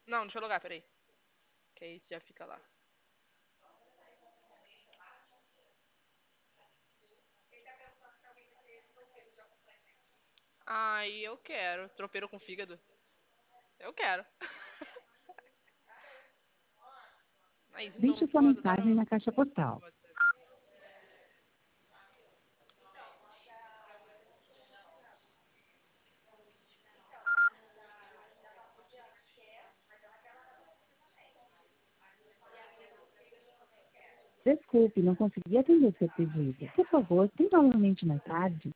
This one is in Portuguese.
Não, deixa eu logar, peraí. Que aí já fica lá. Ai, eu quero. Tropeiro com fígado. Eu quero. Aí, de Deixe novo, sua vou adotar mensagem no na caixa postal. WhatsApp. Desculpe, não consegui atender seu pedido. Por favor, tente novamente mais tarde.